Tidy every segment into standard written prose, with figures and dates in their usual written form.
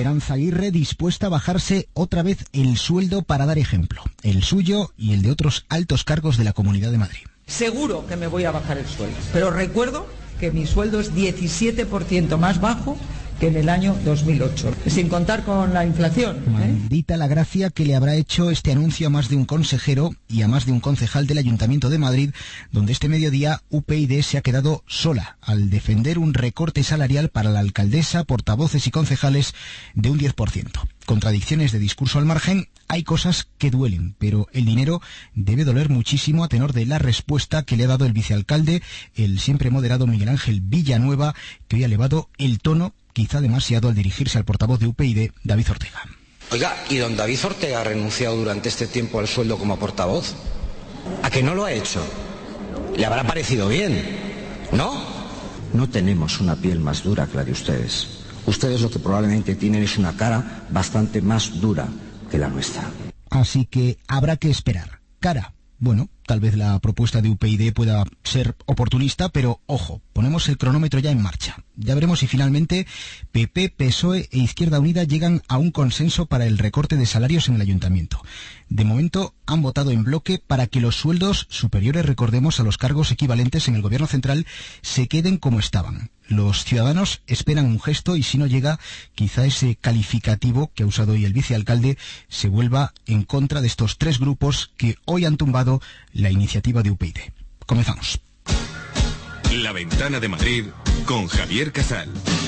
Esperanza Aguirre, dispuesta a bajarse otra vez el sueldo para dar ejemplo, el suyo y el de otros altos cargos de la Comunidad de Madrid. Seguro que me voy a bajar el sueldo, pero recuerdo que mi sueldo es 17% más bajo que en el año 2008, sin contar con la inflación. Maldita la gracia que le habrá hecho este anuncio a más de un consejero y a más de un concejal del Ayuntamiento de Madrid, donde este mediodía UPyD se ha quedado sola al defender un recorte salarial para la alcaldesa, portavoces y concejales de un 10%. Contradicciones de discurso al margen, hay cosas que duelen, pero el dinero debe doler muchísimo a tenor de la respuesta que le ha dado el vicealcalde, el siempre moderado Miguel Ángel Villanueva, que hoy ha elevado el tono, quizá demasiado, al dirigirse al portavoz de UPyD, David Ortega. Oiga, ¿y don David Ortega ha renunciado durante este tiempo al sueldo como portavoz? ¿A que no lo ha hecho? ¿Le habrá parecido bien? ¿No? No tenemos una piel más dura que la de ustedes. Ustedes lo que probablemente tienen es una cara bastante más dura que la nuestra. Así que habrá que esperar. Cara. Bueno, tal vez la propuesta de UPyD pueda ser oportunista, pero ojo, ponemos el cronómetro ya en marcha. Ya veremos si finalmente PP, PSOE e Izquierda Unida llegan a un consenso para el recorte de salarios en el Ayuntamiento. De momento han votado en bloque para que los sueldos superiores, recordemos, a los cargos equivalentes en el Gobierno central se queden como estaban. Los ciudadanos esperan un gesto y si no llega, quizá ese calificativo que ha usado hoy el vicealcalde se vuelva en contra de estos tres grupos que hoy han tumbado la iniciativa de UPyD. Comenzamos. La Ventana de Madrid con Javier Casal.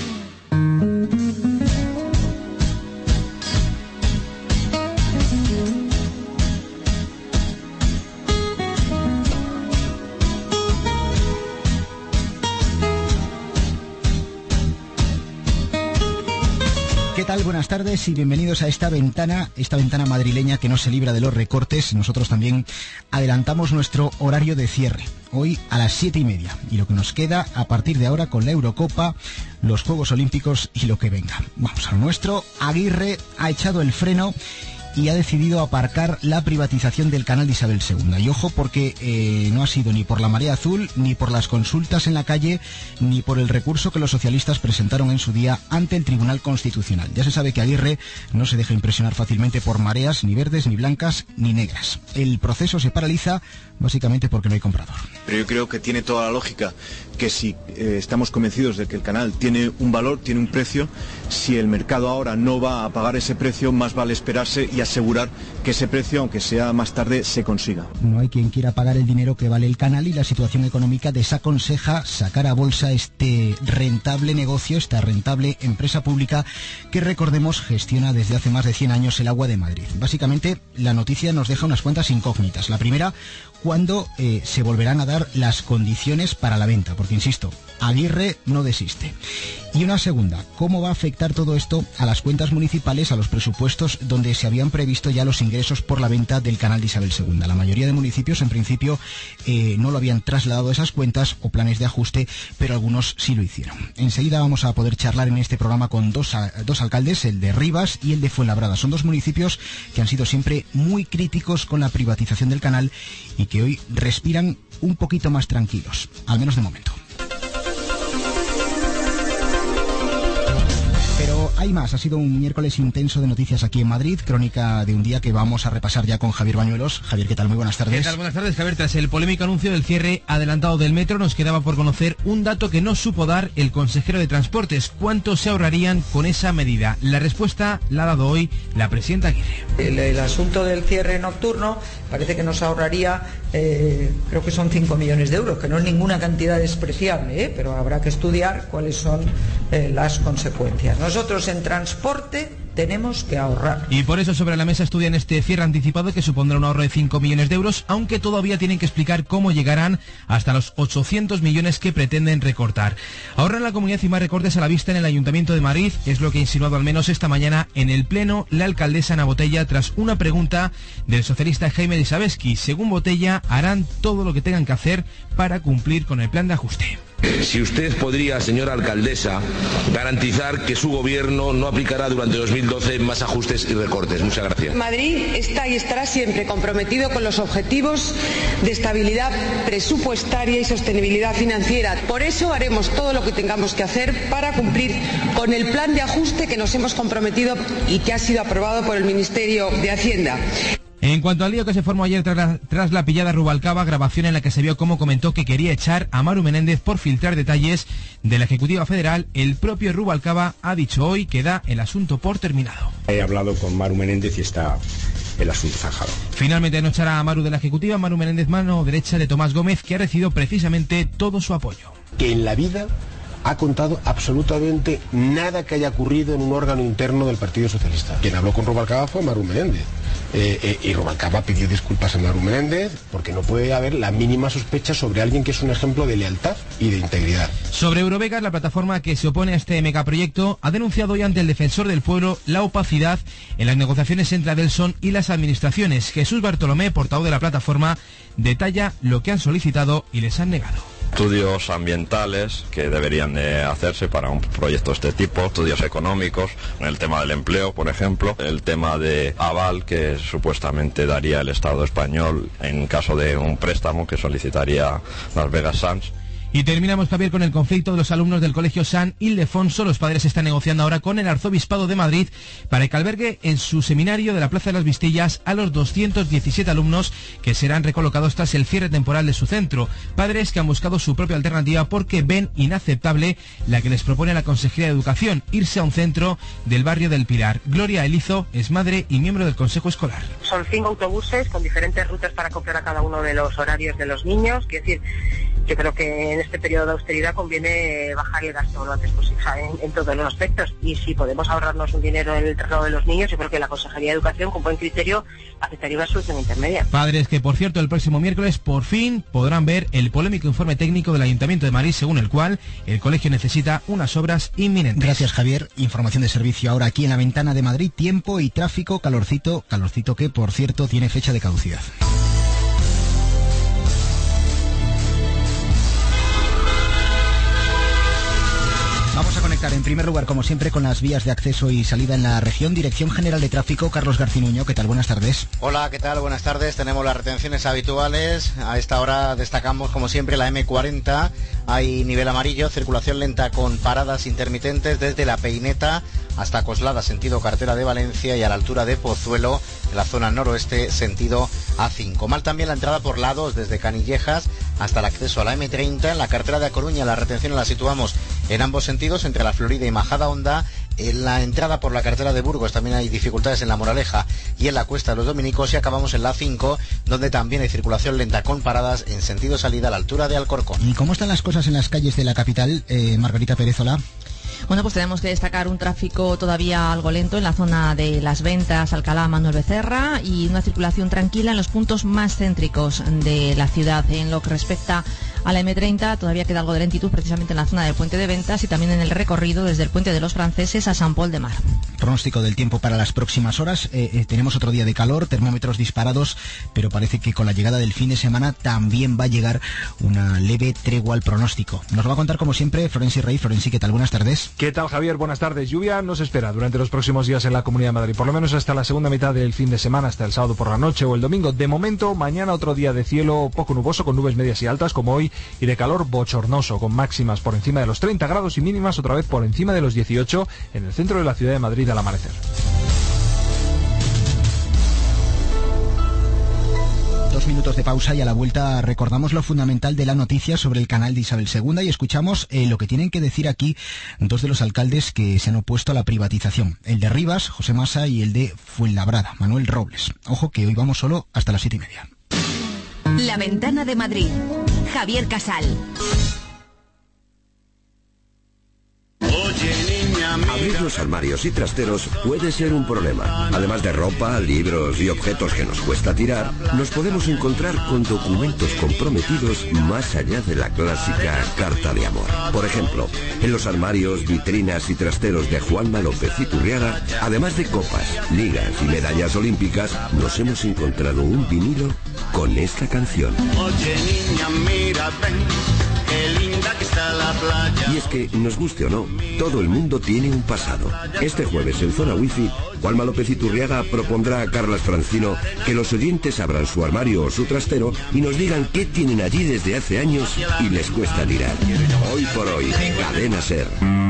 ¿Qué tal? Buenas tardes y bienvenidos a esta ventana madrileña que no se libra de los recortes. Nosotros también adelantamos nuestro horario de cierre, hoy a las 7:30, y lo que nos queda a partir de ahora con la Eurocopa, los Juegos Olímpicos y lo que venga. Vamos a lo nuestro. Aguirre ha echado el freno y ha decidido aparcar la privatización del canal de Isabel II. Y ojo, porque no ha sido ni por la marea azul, ni por las consultas en la calle, ni por el recurso que los socialistas presentaron en su día ante el Tribunal Constitucional. Ya se sabe que Aguirre no se deja impresionar fácilmente por mareas, ni verdes, ni blancas, ni negras. El proceso se paraliza básicamente porque no hay comprador. Pero yo creo que tiene toda la lógica que si estamos convencidos de que el canal tiene un valor, tiene un precio, si el mercado ahora no va a pagar ese precio, más vale esperarse y asegurar que ese precio, aunque sea más tarde, se consiga. No hay quien quiera pagar el dinero que vale el canal y la situación económica desaconseja sacar a bolsa este rentable negocio, esta rentable empresa pública que, recordemos, gestiona desde hace más de 100 años el agua de Madrid. Básicamente, la noticia nos deja unas cuantas incógnitas. La primera, cuándo se volverán a dar las condiciones para la venta, porque insisto, Aguirre no desiste. Y una segunda, ¿cómo va a afectar todo esto a las cuentas municipales, a los presupuestos donde se habían previsto ya los ingresos por la venta del canal de Isabel II? La mayoría de municipios, en principio, no lo habían trasladado a esas cuentas o planes de ajuste, pero algunos sí lo hicieron. Enseguida vamos a poder charlar en este programa con dos alcaldes, el de Rivas y el de Fuenlabrada. Son dos municipios que han sido siempre muy críticos con la privatización del canal y que hoy respiran un poquito más tranquilos, al menos de momento. Pero hay más, ha sido un miércoles intenso de noticias aquí en Madrid, crónica de un día que vamos a repasar ya con Javier Bañuelos. Javier, ¿qué tal? Muy buenas tardes. ¿Qué tal? Buenas tardes, Javier. Tras el polémico anuncio del cierre adelantado del metro, nos quedaba por conocer un dato que no supo dar el consejero de Transportes. ¿Cuánto se ahorrarían con esa medida? La respuesta la ha dado hoy la presidenta Aguirre. El asunto del cierre nocturno parece que nos ahorraría, creo que son 5 millones de euros, que no es ninguna cantidad despreciable, pero habrá que estudiar cuáles son las consecuencias. Nosotros en transporte tenemos que ahorrar. Y por eso sobre la mesa estudian este cierre anticipado que supondrá un ahorro de 5 millones de euros, aunque todavía tienen que explicar cómo llegarán hasta los 800 millones que pretenden recortar. Ahorran la comunidad y más recortes a la vista en el Ayuntamiento de Madrid, es lo que ha insinuado al menos esta mañana en el Pleno la alcaldesa Ana Botella tras una pregunta del socialista Jaime de Sabeski. Según Botella, harán todo lo que tengan que hacer para cumplir con el plan de ajuste. Si usted podría, señora alcaldesa, garantizar que su gobierno no aplicará durante 2012 más ajustes y recortes. Muchas gracias. Madrid está y estará siempre comprometido con los objetivos de estabilidad presupuestaria y sostenibilidad financiera. Por eso haremos todo lo que tengamos que hacer para cumplir con el plan de ajuste que nos hemos comprometido y que ha sido aprobado por el Ministerio de Hacienda. En cuanto al lío que se formó ayer tras la pillada Rubalcaba, grabación en la que se vio cómo comentó que quería echar a Maru Menéndez por filtrar detalles de la Ejecutiva Federal, el propio Rubalcaba ha dicho hoy que da el asunto por terminado. He hablado con Maru Menéndez y está el asunto zanjado. Finalmente no echará a Maru de la Ejecutiva. Maru Menéndez, mano derecha de Tomás Gómez, que ha recibido precisamente todo su apoyo. Que en la vida ha contado absolutamente nada que haya ocurrido en un órgano interno del Partido Socialista. Quien habló con Rubalcaba fue Maru Menéndez. Y Rubalcaba pidió disculpas a Maru Menéndez porque no puede haber la mínima sospecha sobre alguien que es un ejemplo de lealtad y de integridad. Sobre Eurovegas, la plataforma que se opone a este megaproyecto ha denunciado hoy ante el Defensor del Pueblo la opacidad en las negociaciones entre Adelson y las administraciones. Jesús Bartolomé, portavoz de la plataforma, detalla lo que han solicitado y les han negado. Estudios ambientales que deberían de hacerse para un proyecto de este tipo, estudios económicos, en el tema del empleo, por ejemplo, el tema de aval que supuestamente daría el Estado español en caso de un préstamo que solicitaría Las Vegas Sands. Y terminamos, Javier, con el conflicto de los alumnos del Colegio San Ildefonso. Los padres están negociando ahora con el Arzobispado de Madrid para que albergue en su seminario de la Plaza de las Vistillas a los 217 alumnos que serán recolocados tras el cierre temporal de su centro. Padres que han buscado su propia alternativa porque ven inaceptable la que les propone la Consejería de Educación, irse a un centro del barrio del Pilar. Gloria Elizo es madre y miembro del Consejo Escolar. Son 5 autobuses con diferentes rutas para acoplar a cada uno de los horarios de los niños. Quiero decir, yo creo que en este periodo de austeridad conviene bajar el gasto lo antes posible en todos los aspectos, y si podemos ahorrarnos un dinero en el traslado de los niños, yo creo que la Consejería de Educación con buen criterio aceptaría una solución intermedia. Padres que, por cierto, el próximo miércoles por fin podrán ver el polémico informe técnico del Ayuntamiento de Madrid, según el cual el colegio necesita unas obras inminentes. Gracias, Javier. Información de servicio ahora aquí en la Ventana de Madrid. Tiempo y tráfico, calorcito que, por cierto, tiene fecha de caducidad. Vamos a conectar en primer lugar, como siempre, con las vías de acceso y salida en la región. Dirección General de Tráfico, Carlos Garcinuño, ¿qué tal? Buenas tardes. Hola, ¿qué tal? Buenas tardes. Tenemos las retenciones habituales. A esta hora destacamos, como siempre, la M40. Hay nivel amarillo, circulación lenta con paradas intermitentes desde La Peineta hasta Coslada, sentido Carretera de Valencia, y a la altura de Pozuelo, en la zona noroeste, sentido A5. Mal también la entrada por la 2 desde Canillejas hasta el acceso a la M30. En la carretera de A Coruña la retención la situamos en ambos sentidos, entre la Florida y Majadahonda. En la entrada por la carretera de Burgos también hay dificultades en la Moraleja y en la Cuesta de los Dominicos, y acabamos en la 5, donde también hay circulación lenta con paradas en sentido salida a la altura de Alcorcón. ¿Y cómo están las cosas en las calles de la capital, Margarita Pérez? Hola. Bueno, pues tenemos que destacar un tráfico todavía algo lento en la zona de Las Ventas, Alcalá, Manuel Becerra, y una circulación tranquila en los puntos más céntricos de la ciudad. En lo que respecta a la M30, todavía queda algo de lentitud precisamente en la zona del Puente de Ventas y también en el recorrido desde el Puente de los Franceses a San Pol de Mar. Pronóstico del tiempo para las próximas horas. Tenemos otro día de calor, termómetros disparados, pero parece que con la llegada del fin de semana también va a llegar una leve tregua al pronóstico. Nos lo va a contar, como siempre, Florenci Rey. Florenci, ¿qué tal? Buenas tardes. ¿Qué tal, Javier? Buenas tardes. Lluvia nos espera durante los próximos días en la Comunidad de Madrid, por lo menos hasta la segunda mitad del fin de semana, hasta el sábado por la noche o el domingo. De momento, mañana otro día de cielo poco nuboso, con nubes medias y altas como hoy, y de calor bochornoso, con máximas por encima de los 30 grados y mínimas otra vez por encima de los 18 en el centro de la ciudad de Madrid al amanecer. 2 minutos de pausa y a la vuelta recordamos lo fundamental de la noticia sobre el canal de Isabel II y escuchamos lo que tienen que decir aquí dos de los alcaldes que se han opuesto a la privatización. El de Rivas, José Masa, y el de Fuenlabrada, Manuel Robles. Ojo que hoy vamos solo hasta las 7:30. La Ventana de Madrid. Javier Casal. Abrir los armarios y trasteros puede ser un problema. Además de ropa, libros y objetos que nos cuesta tirar, nos podemos encontrar con documentos comprometidos más allá de la clásica carta de amor. Por ejemplo, en los armarios, vitrinas y trasteros de Juanma López Iturriaga, además de copas, ligas y medallas olímpicas, nos hemos encontrado un vinilo con esta canción. Oye, niña, mira, ven, qué linda que está la Y es que, nos guste o no, todo el mundo tiene un pasado. Este jueves en Zona Wifi, Juanma López Iturriaga propondrá a Carlas Francino que los oyentes abran su armario o su trastero y nos digan qué tienen allí desde hace años y les cuesta tirar. Hoy por hoy, Cadena SER.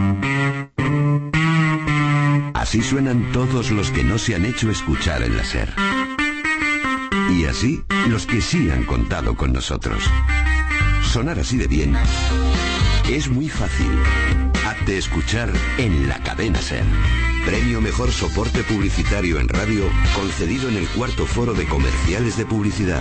Así suenan todos los que no se han hecho escuchar en la SER. Y así, los que sí han contado con nosotros. Sonar así de bien es muy fácil. Hazte escuchar en la Cadena SER. Premio Mejor Soporte Publicitario en Radio, concedido en el 4º Foro de Comerciales de Publicidad.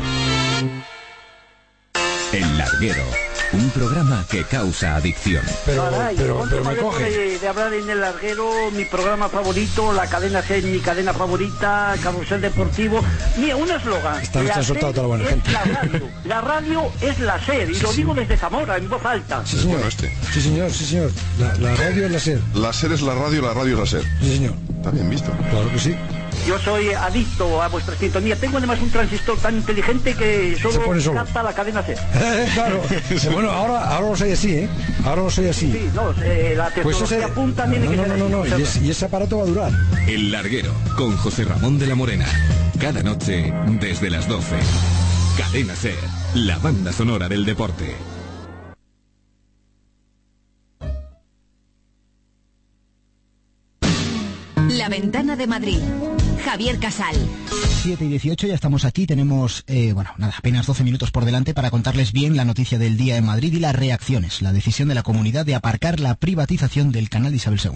El Larguero, un programa que causa adicción. Pero me coge. De hablar en El Larguero, mi programa favorito, la Cadena SER, mi cadena favorita, Carrusel Deportivo. Mira, un eslogan. Está soltado toda la buena gente. La radio es la SER, y lo digo desde Zamora, en voz alta. Sí, señor. Sí, señor. La radio es la SER. La SER es la radio es la SER. Sí, señor. Está bien visto. Claro que sí. Yo soy adicto a vuestra sintonía. Tengo además un transistor tan inteligente que solo capta la Cadena SER. Claro. Bueno, ahora lo soy así, ¿eh? Ahora lo soy así. Sí, no, la tecnología punta tiene que ser. No. Y ese aparato va a durar. El Larguero, con José Ramón de la Morena. Cada noche, desde las 12. Cadena SER, la banda sonora del deporte. La Ventana de Madrid. Javier Casal. 7:18, ya estamos aquí, tenemos, apenas 12 minutos por delante para contarles bien la noticia del día en Madrid y las reacciones, la decisión de la comunidad de aparcar la privatización del canal de Isabel II.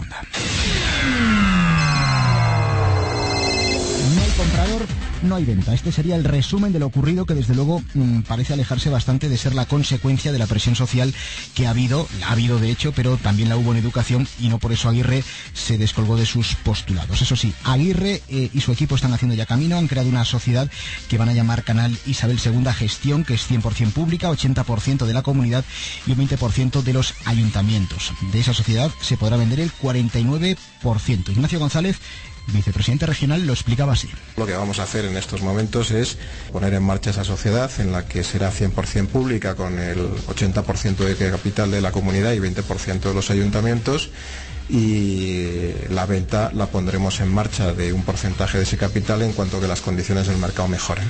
No hay comprador, no hay venta. Este sería el resumen de lo ocurrido, que desde luego parece alejarse bastante de ser la consecuencia de la presión social que ha habido de hecho, pero también la hubo en educación, y no por eso Aguirre se descolgó de sus postulados. Eso sí, Aguirre y su equipo están haciendo ya camino, han creado una sociedad que van a llamar Canal Isabel II Gestión, que es 100% pública, 80% de la comunidad y un 20% de los ayuntamientos. De esa sociedad se podrá vender el 49%. Ignacio González, vicepresidente regional, lo explicaba así. Lo que vamos a hacer en estos momentos es poner en marcha esa sociedad en la que será 100% pública, con el 80% de capital de la comunidad y 20% de los ayuntamientos, y la venta la pondremos en marcha de un porcentaje de ese capital en cuanto que las condiciones del mercado mejoren.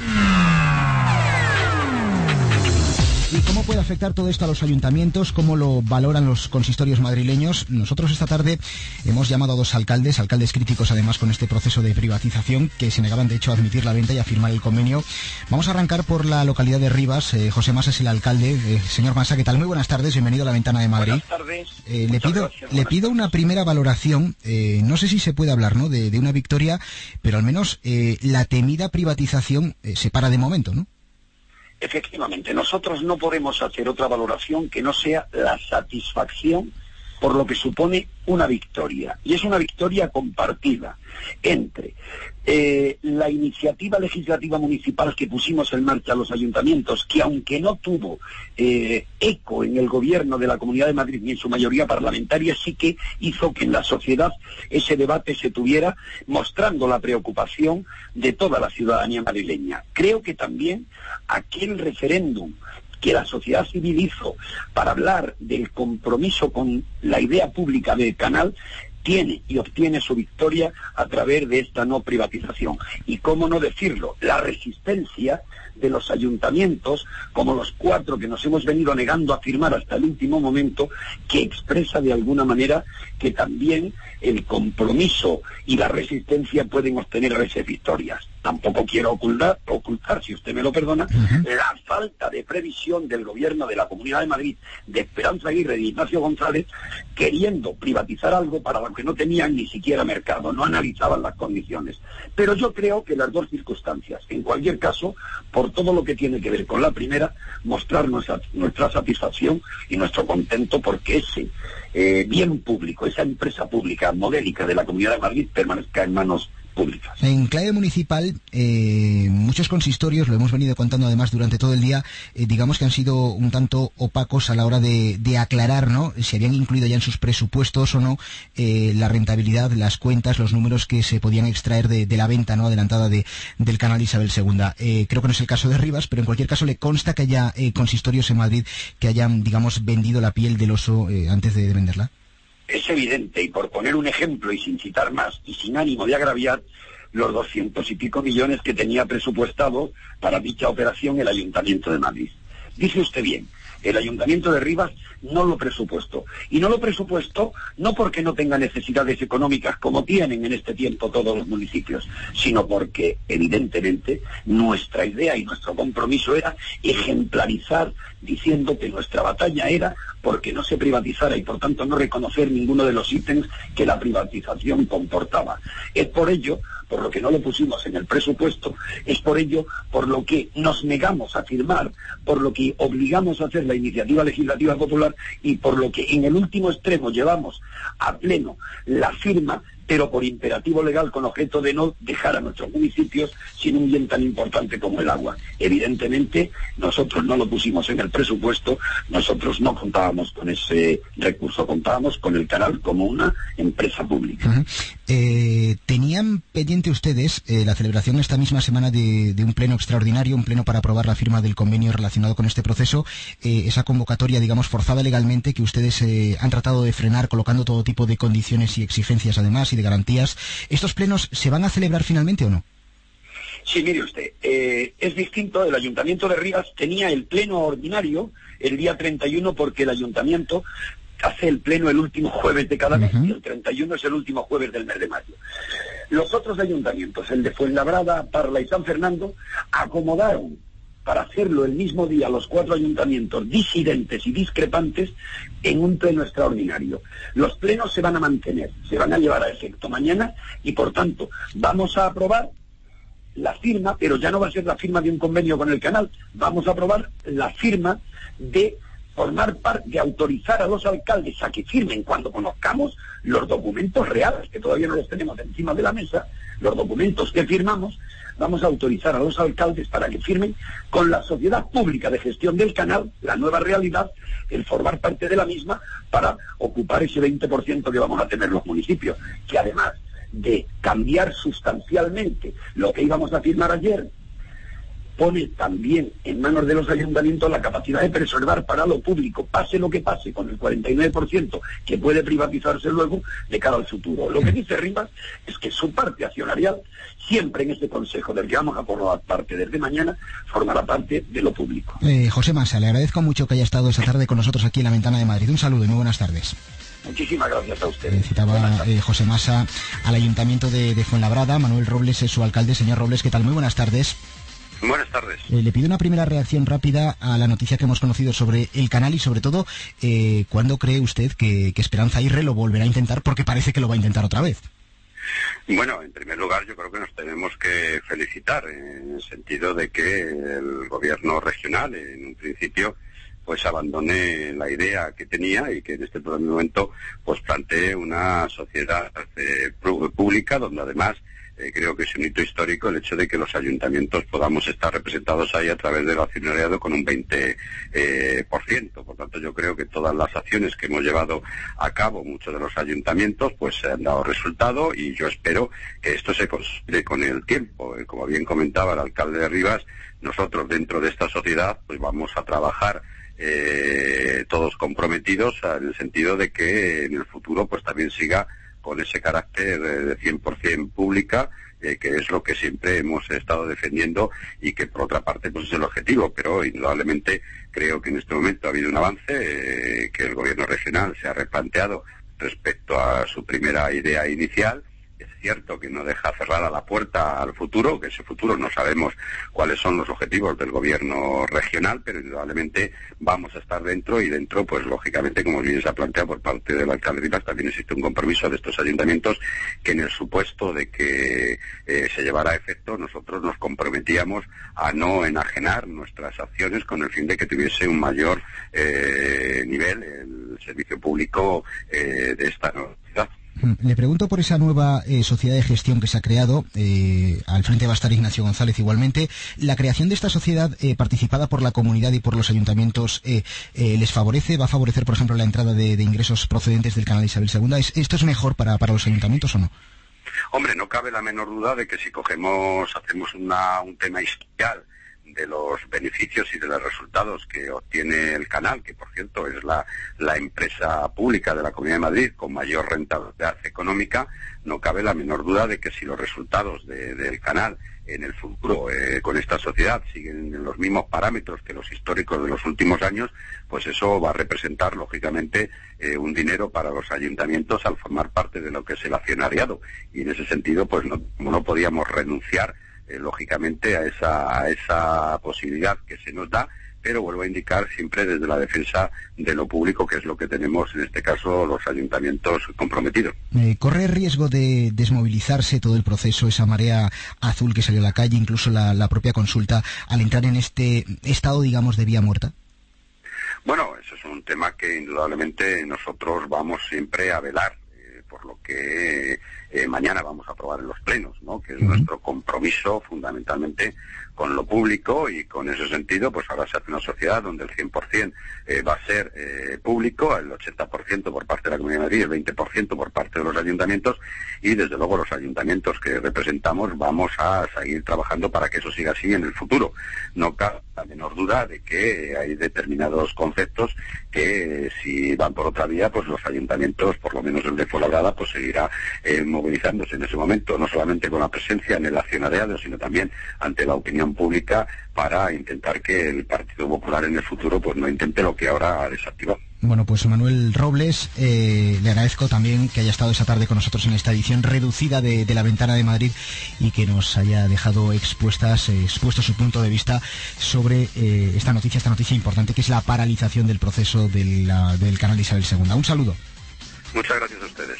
¿Y cómo puede afectar todo esto a los ayuntamientos? ¿Cómo lo valoran los consistorios madrileños? Nosotros esta tarde hemos llamado a dos alcaldes críticos además con este proceso de privatización, que se negaban de hecho a admitir la venta y a firmar el convenio. Vamos a arrancar por la localidad de Rivas. José Masa es el alcalde. Señor Masa, ¿qué tal? Muy buenas tardes, bienvenido a La Ventana de Madrid. Buenas tardes. Le pido una primera valoración. No sé si se puede hablar, ¿no?, de una victoria, pero al menos la temida privatización se para de momento, ¿no? Efectivamente, nosotros no podemos hacer otra valoración que no sea la satisfacción por lo que supone una victoria. Y es una victoria compartida entre la iniciativa legislativa municipal que pusimos en marcha a los ayuntamientos, que aunque no tuvo eco en el gobierno de la Comunidad de Madrid ni en su mayoría parlamentaria, sí que hizo que en la sociedad ese debate se tuviera, mostrando la preocupación de toda la ciudadanía madrileña. Creo que también aquel referéndum que la sociedad civil hizo para hablar del compromiso con la idea pública del canal tiene y obtiene su victoria a través de esta no privatización. Y cómo no decirlo, la resistencia de los ayuntamientos, como los 4 que nos hemos venido negando a firmar hasta el último momento, que expresa de alguna manera que también el compromiso y la resistencia pueden obtener esas victorias. Tampoco quiero ocultar, si usted me lo perdona, la falta de previsión del gobierno de la Comunidad de Madrid, de Esperanza Aguirre y de Ignacio González, queriendo privatizar algo para lo que no tenían ni siquiera mercado, no analizaban las condiciones. Pero yo creo que las dos circunstancias, en cualquier caso, por todo lo que tiene que ver con la primera, mostrar nuestra satisfacción y nuestro contento porque ese bien público, esa empresa pública modélica de la Comunidad de Madrid permanezca en manos públicas. En clave municipal, muchos consistorios, lo hemos venido contando además durante todo el día, digamos que han sido un tanto opacos a la hora de aclarar, ¿no?, si habían incluido ya en sus presupuestos o no la rentabilidad, las cuentas, los números que se podían extraer de la venta, ¿no?, adelantada del canal Isabel II. Creo que no es el caso de Rivas, pero en cualquier caso le consta que haya consistorios en Madrid que hayan, digamos, vendido la piel del oso antes de venderla. Es evidente, y por poner un ejemplo y sin citar más y sin ánimo de agraviar, los 200 y pico millones que tenía presupuestado para dicha operación el Ayuntamiento de Madrid. Dice usted bien, el Ayuntamiento de Rivas no lo presupuestó. Y no lo presupuestó no porque no tenga necesidades económicas como tienen en este tiempo todos los municipios, sino porque, evidentemente, nuestra idea y nuestro compromiso era ejemplarizar, diciendo que nuestra batalla era porque no se privatizara y, por tanto, no reconocer ninguno de los ítems que la privatización comportaba. Es por ello por lo que no lo pusimos en el presupuesto, es por ello por lo que nos negamos a firmar, por lo que obligamos a hacer la iniciativa legislativa popular y por lo que en el último extremo llevamos a pleno la firma, pero por imperativo legal con objeto de no dejar a nuestros municipios sin un bien tan importante como el agua. Evidentemente, nosotros no lo pusimos en el presupuesto, nosotros no contábamos con ese recurso, contábamos con el canal como una empresa pública. ¿Tenían pendiente ustedes la celebración esta misma semana de un pleno extraordinario, un pleno para aprobar la firma del convenio relacionado con este proceso, esa convocatoria, digamos, forzada legalmente que ustedes han tratado de frenar colocando todo tipo de condiciones y exigencias además y de garantías? ¿Estos plenos se van a celebrar finalmente o no? Sí, mire usted, es distinto. El Ayuntamiento de Rivas tenía el pleno ordinario el día 31 porque el Ayuntamiento hace el pleno el último jueves de cada mes y el 31 es el último jueves del mes de mayo. Los otros ayuntamientos, el de Fuenlabrada, Parla y San Fernando, acomodaron para hacerlo el mismo día los 4 ayuntamientos disidentes y discrepantes en un pleno extraordinario. Los plenos se van a mantener, se van a llevar a efecto mañana y por tanto vamos a aprobar la firma, pero ya no va a ser la firma de un convenio con el canal, vamos a aprobar la firma de formar parte, de autorizar a los alcaldes a que firmen cuando conozcamos los documentos reales, que todavía no los tenemos encima de la mesa, los documentos que firmamos, vamos a autorizar a los alcaldes para que firmen con la sociedad pública de gestión del canal, la nueva realidad, el formar parte de la misma para ocupar ese 20% que vamos a tener los municipios, que además de cambiar sustancialmente lo que íbamos a firmar ayer, pone también en manos de los ayuntamientos la capacidad de preservar para lo público, pase lo que pase, con el 49% que puede privatizarse luego de cara al futuro. Lo que dice Rivas es que su parte accionarial, siempre en este consejo del que vamos a formar parte desde mañana, formará parte de lo público. José Masa, le agradezco mucho que haya estado esta tarde con nosotros aquí en La Ventana de Madrid. Un saludo y muy buenas tardes. Muchísimas gracias a ustedes. Citaba José Masa al Ayuntamiento de Fuenlabrada. Manuel Robles es su alcalde. Señor Robles, ¿qué tal? Muy buenas tardes. Buenas tardes. Le pido una primera reacción rápida a la noticia que hemos conocido sobre el canal y sobre todo, ¿cuándo cree usted que Esperanza Aguirre lo volverá a intentar? Porque parece que lo va a intentar otra vez. Bueno, en primer lugar yo creo que nos tenemos que felicitar en el sentido de que el gobierno regional en un principio pues abandone la idea que tenía y que en este momento pues plantee una sociedad pública donde además creo que es un hito histórico el hecho de que los ayuntamientos podamos estar representados ahí a través del accionariado con un 20%. Por tanto, yo creo que todas las acciones que hemos llevado a cabo, muchos de los ayuntamientos, pues se han dado resultado y yo espero que esto se consolide con el tiempo. Como bien comentaba el alcalde de Rivas, nosotros dentro de esta sociedad pues vamos a trabajar todos comprometidos en el sentido de que en el futuro pues también siga con ese carácter de 100% pública, que es lo que siempre hemos estado defendiendo y que por otra parte pues es el objetivo, pero indudablemente creo que en este momento ha habido un avance, que el gobierno regional se ha replanteado respecto a su primera idea inicial. Es cierto que no deja cerrada la puerta al futuro, que ese futuro no sabemos cuáles son los objetivos del gobierno regional, pero indudablemente vamos a estar dentro y dentro, pues lógicamente, como bien se ha planteado por parte del alcalde Rivas, también existe un compromiso de estos ayuntamientos que en el supuesto de que se llevara a efecto, nosotros nos comprometíamos a no enajenar nuestras acciones con el fin de que tuviese un mayor nivel el servicio público de esta ciudad. Le pregunto por esa nueva sociedad de gestión que se ha creado. Al frente va a estar Ignacio González igualmente. ¿La creación de esta sociedad participada por la comunidad y por los ayuntamientos les favorece? ¿Va a favorecer, por ejemplo, la entrada de ingresos procedentes del canal Isabel II? ¿Esto es mejor para los ayuntamientos o no? Hombre, no cabe la menor duda de que si hacemos un tema historial de los beneficios y de los resultados que obtiene el canal, que por cierto es la empresa pública de la Comunidad de Madrid con mayor rentabilidad económica, no cabe la menor duda de que si los resultados del canal en el futuro con esta sociedad siguen en los mismos parámetros que los históricos de los últimos años, pues eso va a representar lógicamente un dinero para los ayuntamientos al formar parte de lo que es el accionariado, y en ese sentido pues no podíamos renunciar lógicamente a esa posibilidad que se nos da, pero vuelvo a indicar siempre desde la defensa de lo público, que es lo que tenemos en este caso los ayuntamientos comprometidos. ¿Corre riesgo de desmovilizarse todo el proceso, esa marea azul que salió a la calle, incluso la propia consulta, al entrar en este estado, digamos, de vía muerta? Bueno, eso es un tema que indudablemente nosotros vamos siempre a velar, por lo que mañana vamos a aprobar en los plenos, ¿no? Que es nuestro compromiso fundamentalmente con lo público, y con ese sentido pues ahora se hace una sociedad donde el 100% va a ser público, el 80% por parte de la Comunidad de Madrid, el 20% por parte de los ayuntamientos, y desde luego los ayuntamientos que representamos vamos a seguir trabajando para que eso siga así en el futuro. No cabe la menor duda de que hay determinados conceptos que si van por otra vía, pues los ayuntamientos, por lo menos el de Fuenlabrada, pues seguirá movilizándose en ese momento, no solamente con la presencia en el accionariado, sino también ante la opinión pública, para intentar que el Partido Popular en el futuro pues no intente lo que ahora ha desactivado. Bueno, pues Manuel Robles, le agradezco también que haya estado esa tarde con nosotros en esta edición reducida de La Ventana de Madrid, y que nos haya dejado expuesto su punto de vista sobre esta noticia importante, que es la paralización del proceso del canal Isabel II. Un saludo. Muchas gracias a ustedes.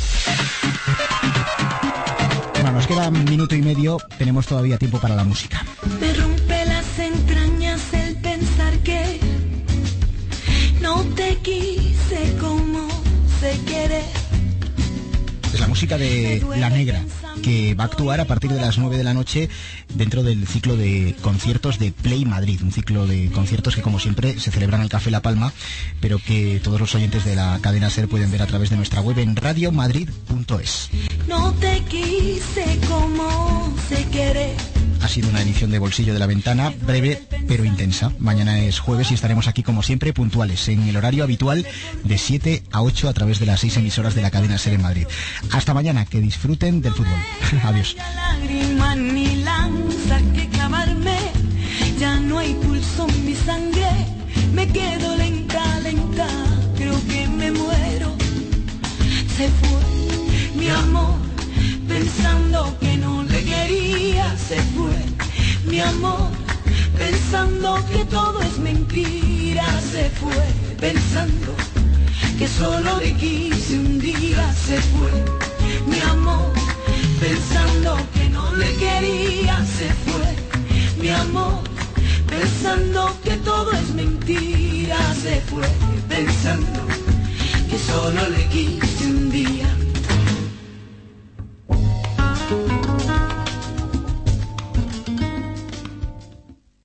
Bueno, nos queda un minuto y medio, tenemos todavía tiempo para la música. Me rompe las entrañas el pensar que no te quise como se quiere. Es la música de La Negra, que va a actuar a partir de las 9 de la noche dentro del ciclo de conciertos de Play Madrid, un ciclo de conciertos que, como siempre, se celebran al Café La Palma, pero que todos los oyentes de la cadena SER pueden ver a través de nuestra web en radiomadrid.es. No te quise como se quiere. Ha sido una edición de Bolsillo de La Ventana, breve pero intensa. Mañana es jueves y estaremos aquí como siempre puntuales en el horario habitual de 7 a 8 a través de las 6 emisoras de la cadena SER en Madrid. Hasta mañana, que disfruten del fútbol. Adiós. Lágrima ni lanza que clavarme, ya no hay pulso en mi sangre, me quedo lenta, lenta, creo que me muero. Se fue mi amor, pensando que no le quería, se fue mi amor, pensando que todo es mentira, se fue pensando que solo le quise un día, se fue mi amor, pensando que no le quería, se fue mi amor, pensando que todo es mentira, se fue pensando que solo le quise un día.